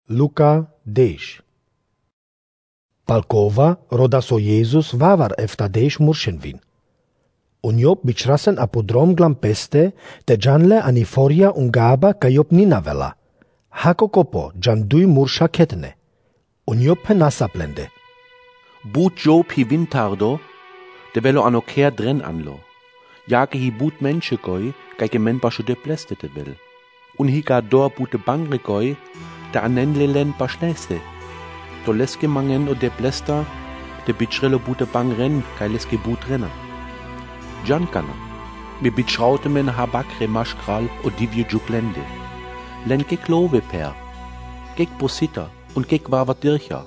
Luca 10. Palkova rodas o Jezus vavar eftadesh murshenvin. Unjop bichrasen apodrom glampeste te janle aniforia ungaba kajop ninavela. Hako kopo jandui mursha ketne. Unjop penasaplende. Boot Job hi vintardo, de velo anoker dren anlo. Jake hi boot mensche goi, geike men basho de plestete will. Un hi ga dor boete bangre goi, de anenle len baschneste. Do leske mangen o de plesta, de bitchrelo boete bangren, kai leske boot renner. Jan kana. Me bitschraute men habakre maschkral o divje juplende. Len kek love per. Kek posita, und kek wavat dircha.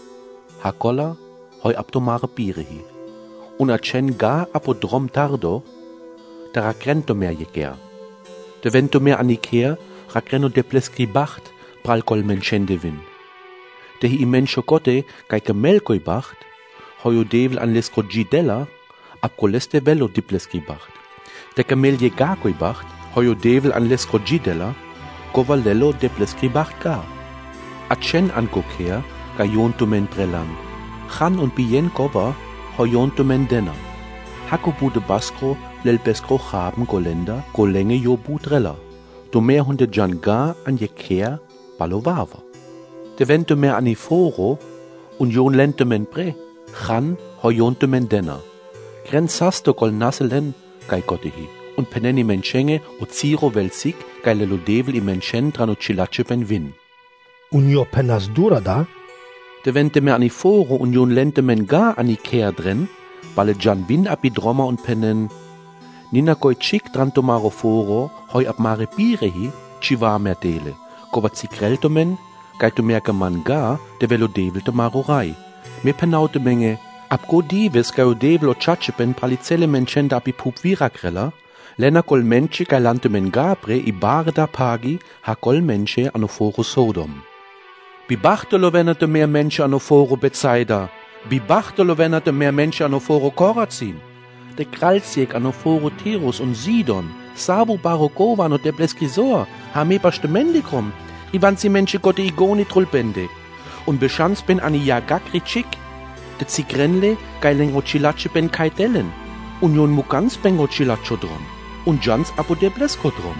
Hakola, hoi aptomare pire hi. Un acen ga apodrom tardo, da rakrento mer jeker. De vento mer aniker, rakreno de pleskri bacht, pral kol menschende win. De hi imenscho kote, kaike melkoi bacht, hoi o devel an lesko gidella, ab koleste velo di pleskri bacht. De kamelje gakoi bacht, hoi o devel an lesko gidella, kovalello de pleskri bacht ga. Acen an koker, ka jonto men prelang. Chan und bien kova, hoyonto men denna. Hako bude baskro, lel beskro haben golenda, golenge jo budrella. Do mer hunde jan ga an je keer, balovava. De vento mer aniforo, un jon lente men pre, chan, hoyonto men denna. Gren sasto kol naselen, kai kotehi, und peneni men chenge, o ziro vel sik, kai lelo devel i men chen tran o chilache pen vin. Unjo penas dura da? De vente me aniforo und jon lente men ga aniker dren, balle jan win apidroma und penen. Nina koi chik dran tomaro foro, hoi ab mare pire hi, chiva mer dele. Kova zikrelto men, gaito merke man ga, de velo devel tomaro rai. Me penaute menge, ab go dives gaio devel o chachepen palicele men chenda api pup virakrella, lena kol menche gailante men gabre i bare da pagi, ha kol menche anoforo sodom. Bibachtelo venate mehr Menschen an Oforo Bezeida. Bibachtelo venate mehr Menschen an Oforo Korazin. De Kralsjek an Oforo Tirus und Sidon. Sabu Barokovan und de Bleskisor. Hame baste Mendikrom. Ivan si Menschen gotte igoni trulbende. Und beschanz ben ani Jagakri Chik. De Zigrenle geileng Ochilache ben Kaitellen. Und jon Mugans ben Ochilacho drom. Und Jans apo de Blesko drom.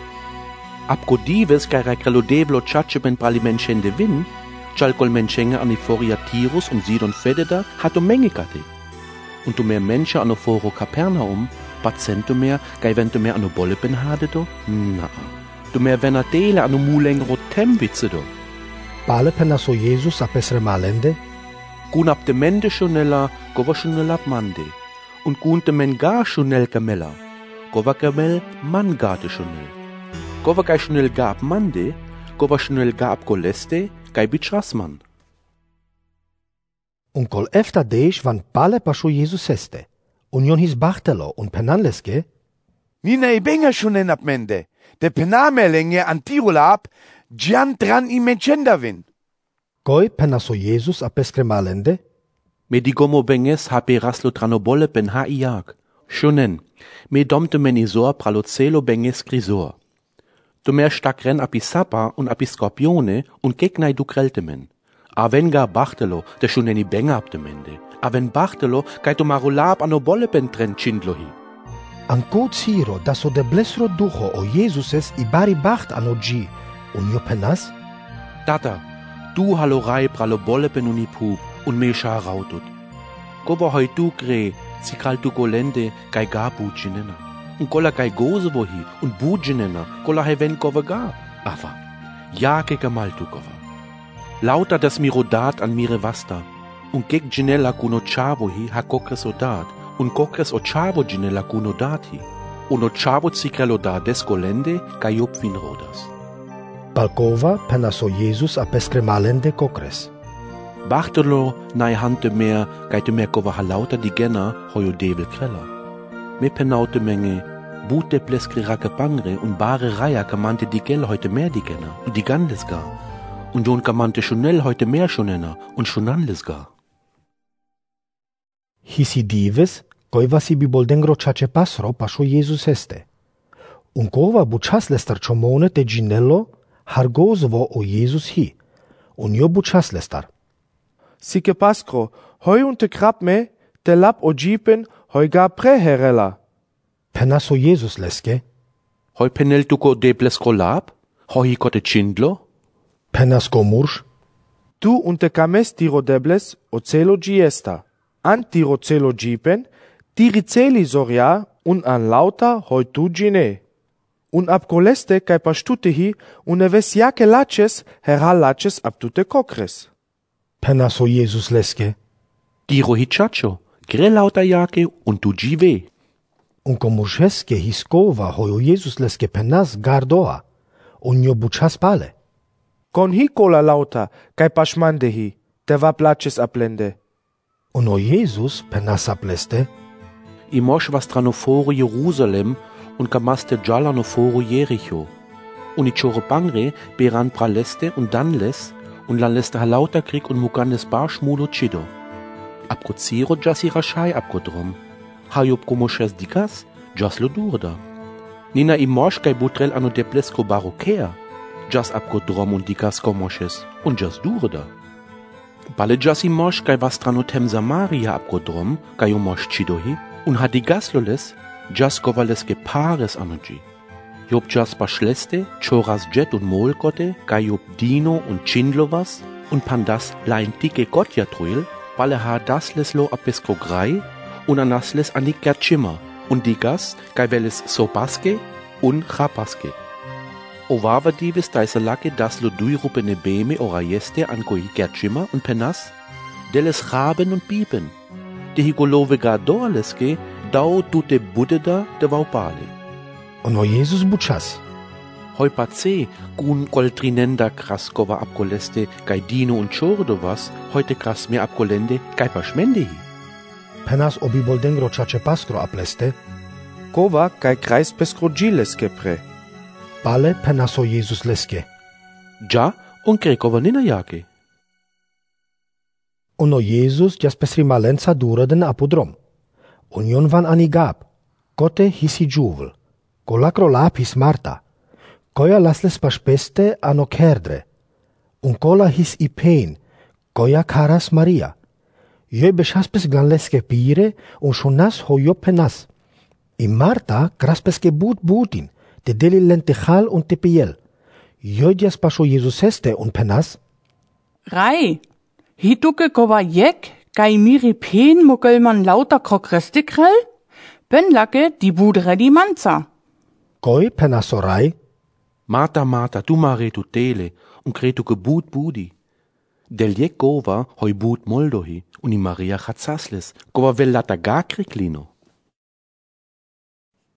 Abgo dives kai rakrelo devlo chache ben prali menschende win, chalkol menschenge aniforia Tirus und Sidon Fededa hat Menge gate. Und mehr Menschen anoforo Kapernaum, Pazento mehr, kai vento mehr ano bolle ben hadedo? Na. Du mehr venadele ano mulengro temwitze do. Pale penas o Jesus apesre malende? Gun ab de mende schonella, gova schonella mande. Und gunte men gar schonell kamella, gova kamel man gate schonell. Kova kai schnell gab mande, kova schnell gab koleste, kai bichasman. Un kol eftadesh van pale pashu Jesus este. Union his bachtelo un penanleske. Nina i benga schunen ab mende. De penamelenge an tirolab, gian dran i menschendavin. Koi penaso Jesus apeskre malende? Me digomo benges hape raslo tranobole ben ha iag. Schunen, me domte menisor pralocelo benges grisor. Du mehr stakren api Sapa und api Skorpione und gegnai du kreltemen. A wenn gar Bachtelo, der schon neni Benga abtemende. A wenn Bachtelo, kai tu marulab ano bolle ben tren chindlohi. Anko ziro, das o de blesro ducho o Jesuses i bari bacht ano gi, un jo penas? Tata, du halorai pralo bolle ben unipup und me scha rautut. Goba hoi du gre, zikal tu golende, kai gar butschinena. Und kolla kai gose wohi und budjenena, kolla heven kova ga. Aber, jake gamaltu kova. Lauter das mirodat an mire vasta, und gek ginella kuno chavo hi ha kokres odat, und kokres o chavo ginella kuno dati, und o chavo cikrelo da deskolende kai opvin rodas. Palkova penaso Jesus apeskre malende kokres. Bachtelo nai hante mehr, gaite mehr kova ha lauter di genna hoyo devel krella. Me penaute Menge, bute pleskri rake pangre und bare Reier kamante die Gell heute mehr die Genner und die Gandes gar. Und John kamante schonell heute mehr schonenner und schonanles gar. Hisi dives, koi vasi biboldengro chache pasro pasho Jesus este. Un kova buchas lester chomone te ginello, hargozvo o Jesus hi. un jo buchas lestar. Sike paskro, hoj unte krapme, te lap ojipen, hoj ga preherela. Penas o Jesus leske, Hoj penel tuko debles kolab? Hoj kote chindlo? penas go murš, Tu unte kames tiro debles o celo giesta. An tiro celo jipen, tiri celi zoria, un an lauta hoj tu gine. Un ab koleste kai pastutehi, un eves jake laches, heral laches ab tute kokres. penas o Jesus leske, Diro hichacho, gre lauta jake und tu jive. un komuršeske hiskova hoj o Jesus leske penas gardoa, un jo buchas pale. Kon hi kola lauta, kai pašmandehi, te va plaches aplende. Un o Jesus penas apleste, I mosh was tranoforo Jerusalem und kamaste jalanoforo Jericho. Und I chore bangre beran praleste und danles und lan leste halauta krieg und muganes barschmulo chido. Abkoziro jasi rashai abgodrom. Hayop komoshes dikas, jas lo durda. Nina I mosh kai butrel ano deplesko barokea, jas abgodrom und dikas komoshes und jas durda. Bale jasi mosh kai was tranotem Samaria abgodrom, kai o mosh chidohi, und hat die Gasloles, jas govaleske pares anoji. Job jas paschleste, choras jet und molkote, kai job dino und chindlovas, und pandas laintike gotja truil, bale ha dasleslo apesko grei, und anasles anik gerchima, und digas, kai veles sopaske, und chapaske. O vava divis taisalake daslo duirupene beme ora jeste an koi gerchima und penas, deles raben und bieben. De higolove ga dorleske, dau tute budeda de vaupale. un o Jesus buchas, Hoi pace, gun koltrinenda kraskova abkoleste, kai dino und chordovas, heute kras me abkolende, kai paschmendehi. penas o biboldengro chache paskro apleste, Kova kai kreis peskrogiles kepre. pale penas o Jesus leske, Ja, und grekova nina jake. un o Jesus jas pesrimalenza dureden apudrom. Un jon van anigab, kote hisi juvel, kolakro lap his Marta, koja lasles paspeste ano kerdre, un kola his ipein, koja karas Maria. Joi beshaspes glanleske pire, un shonas hoyo penas. I Marta kraspeske butin, te deli lentejal un tepiel. Joi jas pasho Jesus este un penas, Rai, hituke kova jek, kai miri pen mukelman lauter krokreste krell? Ben lake die budre die manza. koi penas orai, Marta, Marta, tu mare tutele, und kretu gebut budi. Del jek gova hoi but moldohi, und I Maria chatzasles, gova vel lata ga kriklino.